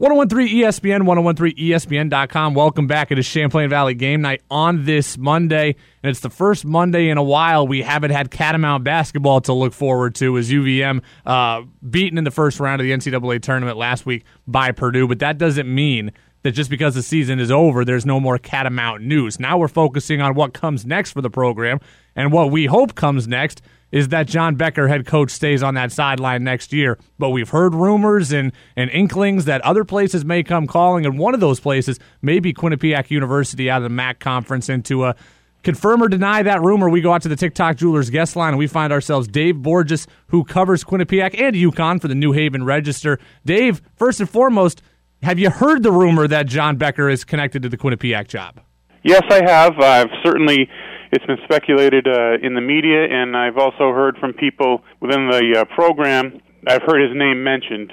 1013 ESPN, 1013ESPN.com. Welcome back. It is Champlain Valley Game Night on this Monday, and it's the first Monday in a while we haven't had Catamount basketball to look forward to as UVM beaten in the first round of the NCAA tournament last week by Purdue, but that doesn't mean that just because the season is over, there's no more Catamount news. Now we're focusing on what comes next for the program, and what we hope comes next is that John Becker, head coach, stays on that sideline next year. But we've heard rumors and inklings that other places may come calling, and one of those places may be Quinnipiac University out of the MAC conference. And to confirm or deny that rumor, we go out to the TikTok Jewelers guest line, and we find ourselves Dave Borges, who covers Quinnipiac and UConn for the New Haven Register. Dave, first and foremost, have you heard the rumor that John Becker is connected to the Quinnipiac job? Yes, I have. I've certainly... It's been speculated in the media, and I've also heard from people within the program. I've heard his name mentioned.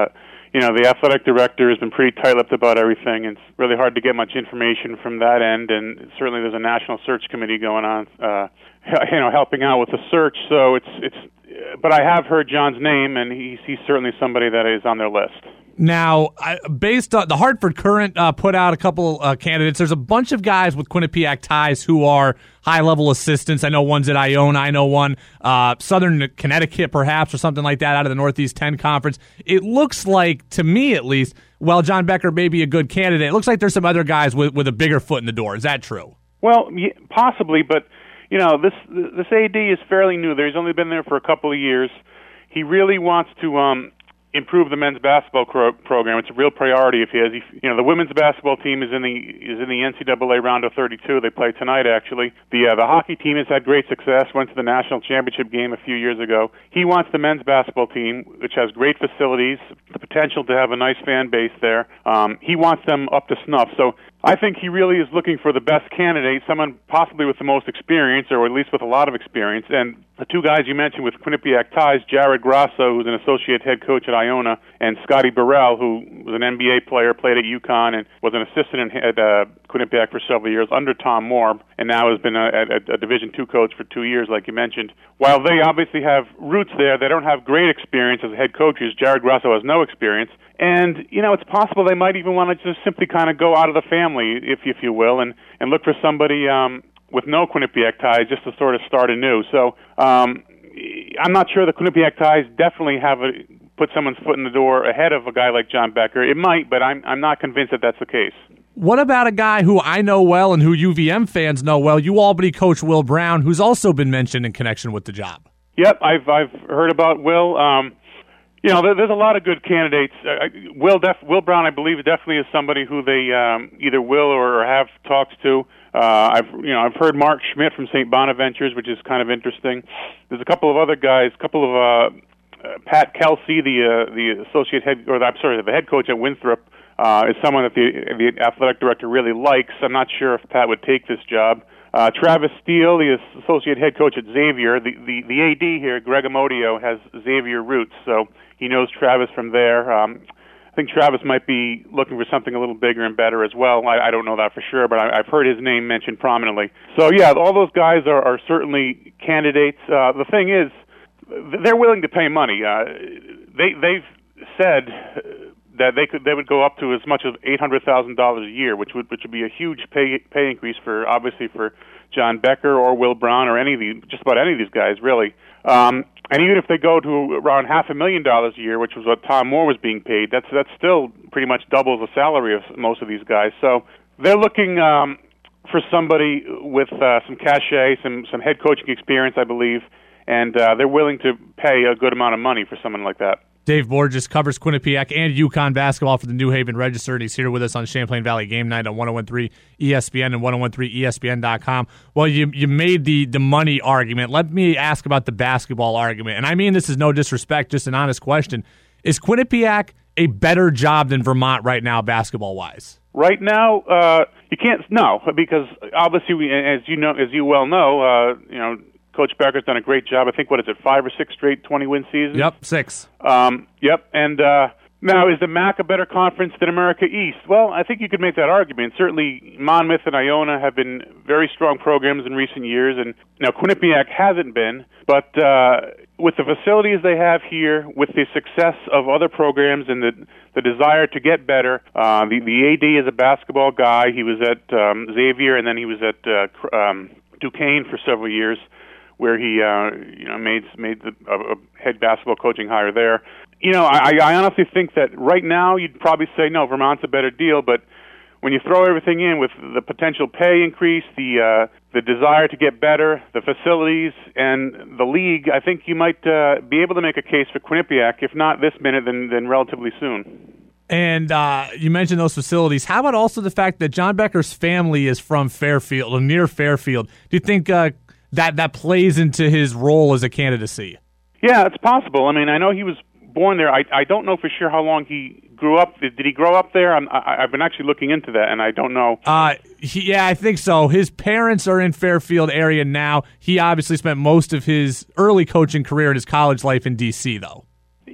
The athletic director has been pretty tight-lipped about everything. It's really hard to get much information from that end, and certainly there's a national search committee going on, helping out with the search. So but I have heard John's name, and he's certainly somebody that is on their list. Now, based on the Hartford Courant put out a couple candidates, there's a bunch of guys with Quinnipiac ties who are high-level assistants. I know one's at Iona. I know one Southern Connecticut, perhaps, or something like that out of the Northeast 10 Conference. It looks like, to me at least, while John Becker may be a good candidate, it looks like there's some other guys with a bigger foot in the door. Is that true? Well, possibly, but this AD is fairly new. He's only been there for a couple of years. He really wants to improve the men's basketball program. It's a real priority if he has. The women's basketball team is in the NCAA round of 32. They play tonight, actually. The hockey team has had great success. Went to the national championship game a few years ago. He wants the men's basketball team, which has great facilities, the potential to have a nice fan base there. He wants them up to snuff. So I think he really is looking for the best candidate, someone possibly with the most experience, or at least with a lot of experience. And the two guys you mentioned with Quinnipiac ties, Jared Grasso, who's an associate head coach at Iona, and Scotty Burrell, who was an NBA player, played at UConn, and was an assistant at Quinnipiac for several years under Tom Moore, and now has been a Division II coach for 2 years, like you mentioned. While they obviously have roots there, they don't have great experience as head coaches. Jared Grasso has no experience. And, it's possible they might even want to just simply kind of go out of the family, if you will, and look for somebody with no Quinnipiac ties just to sort of start anew. So I'm not sure the Quinnipiac ties definitely put someone's foot in the door ahead of a guy like John Becker. It might, but I'm not convinced that that's the case. What about a guy who I know well and who UVM fans know well, Albany coach Will Brown, who's also been mentioned in connection with the job? Yep, I've heard about Will. There's a lot of good candidates. Will Brown, I believe, definitely is somebody who they either will or have talks to. I've heard Mark Schmidt from St. Bonaventures, which is kind of interesting. There's a couple of other guys, Pat Kelsey, the the head coach at Winthrop, is someone that the athletic director really likes. I'm not sure if Pat would take this job. Travis Steele, the associate head coach at Xavier, the AD here, Greg Amodio, has Xavier roots, so he knows Travis from there. I think Travis might be looking for something a little bigger and better as well. I don't know that for sure, but I've heard his name mentioned prominently. So, yeah, all those guys are certainly candidates. The thing is, they're willing to pay money. They've said that they would go up to as much as $800,000 a year, which would be a huge pay increase for John Becker or Will Brown or just about any of these guys, really. And even if they go to around $500,000 a year, which was what Tom Moore was being paid, that's still pretty much double the salary of most of these guys. So they're looking for somebody with some cachet, some head coaching experience, I believe, and they're willing to pay a good amount of money for someone like that. Dave Borges covers Quinnipiac and UConn basketball for the New Haven Register, and he's here with us on Champlain Valley Game Night on 1013 ESPN and 1013ESPN.com. Well, you made the money argument. Let me ask about the basketball argument. And I mean this is no disrespect, just an honest question. Is Quinnipiac a better job than Vermont right now basketball-wise? Right now, you can't, no, because obviously, as you well know, Coach Becker's done a great job. I think, 5 or 6 straight 20-win seasons? Yep, 6. Yep, and Now, is the MAC a better conference than America East? Well, I think you could make that argument. Certainly, Monmouth and Iona have been very strong programs in recent years, and now Quinnipiac hasn't been. But with the facilities they have here, with the success of other programs and the desire to get better, the AD is a basketball guy. He was at Xavier, and then he was at Duquesne for several years, where he made a head basketball coaching hire there. I honestly think that right now you'd probably say, no, Vermont's a better deal, but when you throw everything in with the potential pay increase, the desire to get better, the facilities, and the league, I think you might be able to make a case for Quinnipiac, if not this minute, then relatively soon. And you mentioned those facilities. How about also the fact that John Becker's family is from Fairfield, or near Fairfield? Do you think that plays into his role as a candidacy? Yeah, it's possible. I mean, I know he was born there. I don't know for sure how long he grew up. Did he grow up there? I've been actually looking into that, and I don't know. Yeah, I think so. His parents are in Fairfield area now. He obviously spent most of his early coaching career and his college life in D.C., though.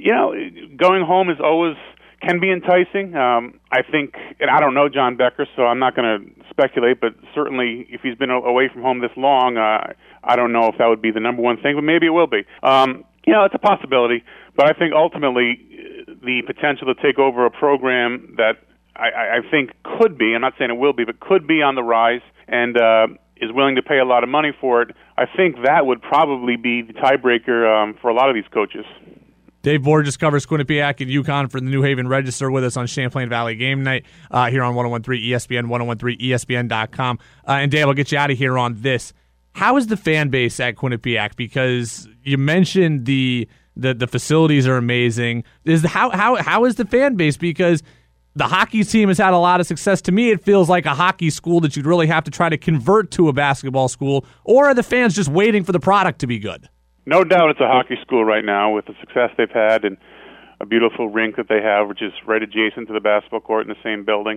Going home can be enticing. I think, and I don't know John Becker, so I'm not going to speculate, but certainly if he's been away from home this long, I don't know if that would be the number one thing, but maybe it will be. It's a possibility, but I think ultimately the potential to take over a program that I think could be, I'm not saying it will be, but could be on the rise and is willing to pay a lot of money for it, I think that would probably be the tiebreaker for a lot of these coaches. Dave Borges covers Quinnipiac and UConn for the New Haven Register with us on Champlain Valley Game Night here on 101.3 ESPN, 101.3ESPN.com. And Dave, I'll get you out of here on this. How is the fan base at Quinnipiac? Because you mentioned the facilities are amazing. How is the fan base? Because the hockey team has had a lot of success. To me, it feels like a hockey school that you'd really have to try to convert to a basketball school. Or are the fans just waiting for the product to be good? No doubt it's a hockey school right now with the success they've had and a beautiful rink that they have, which is right adjacent to the basketball court in the same building.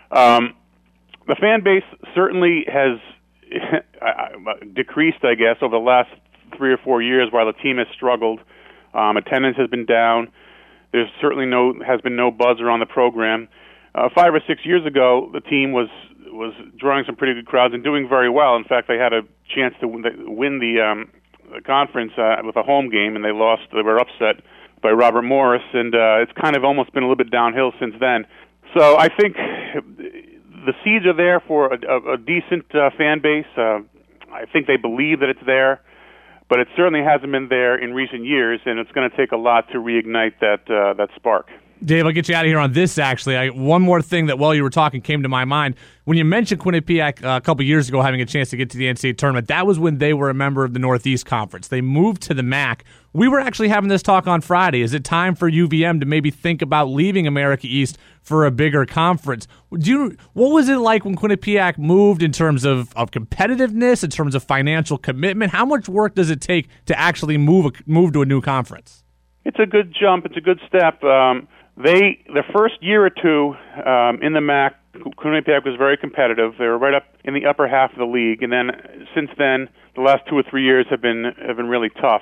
The fan base certainly has decreased, I guess, over the last 3 or 4 years while the team has struggled. Attendance has been down. There's certainly has been no buzz around the program. 5 or 6 years ago, the team was drawing some pretty good crowds and doing very well. In fact, they had a chance to win the conference with a home game, and they lost. They were upset by Robert Morris, and it's kind of almost been a little bit downhill since then. So I think the seeds are there for a decent fan base. I think they believe that it's there, but it certainly hasn't been there in recent years, and it's going to take a lot to reignite that spark. Dave, I'll get you out of here on this, actually. One more thing that while you were talking came to my mind. When you mentioned Quinnipiac a couple years ago having a chance to get to the NCAA tournament, that was when they were a member of the Northeast Conference. They moved to the MAC. We were actually having this talk on Friday. Is it time for UVM to maybe think about leaving America East for a bigger conference? What was it like when Quinnipiac moved in terms of competitiveness, in terms of financial commitment? How much work does it take to actually move to a new conference? It's a good jump. It's a good step. The first year or two in the MAC, Quinnipiac was very competitive. They were right up in the upper half of the league, and then since then, the last 2 or 3 years have been really tough.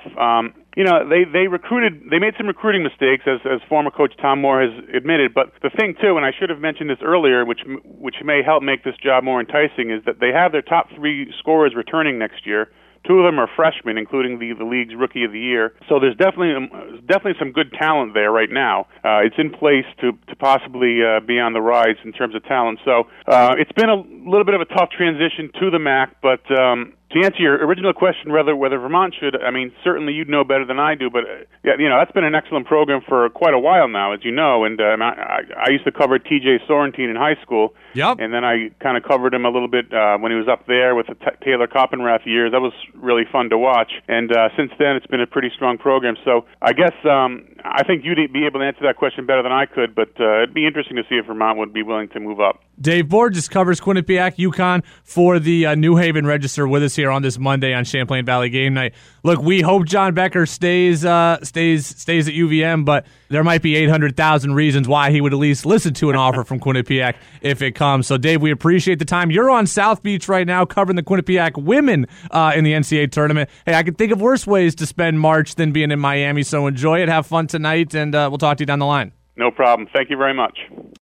They made some recruiting mistakes, as former coach Tom Moore has admitted. But the thing too, and I should have mentioned this earlier, which may help make this job more enticing, is that they have their top 3 scorers returning next year. 2 of them are freshmen, including the league's Rookie of the Year. So there's definitely some good talent there right now. It's in place to possibly be on the rise in terms of talent. So it's been a little bit of a tough transition to the MAC, but to answer your original question, whether Vermont should, I mean, certainly you'd know better than I do, but that's been an excellent program for quite a while now, as you know. And I used to cover T.J. Sorrentine in high school. Yep. And then I kind of covered him a little bit when he was up there with the Taylor Coppenrath years. That was really fun to watch. And since then, it's been a pretty strong program. So I guess I think you'd be able to answer that question better than I could, but it'd be interesting to see if Vermont would be willing to move up. Dave Borges covers Quinnipiac, UConn for the New Haven Register with us here on this Monday on Champlain Valley Game Night. Look, we hope John Becker stays at UVM, but there might be 800,000 reasons why he would at least listen to an offer from Quinnipiac if it comes. So, Dave, we appreciate the time. You're on South Beach right now covering the Quinnipiac women in the NCAA tournament. Hey, I could think of worse ways to spend March than being in Miami, so enjoy it. Have fun tonight, and we'll talk to you down the line. No problem. Thank you very much.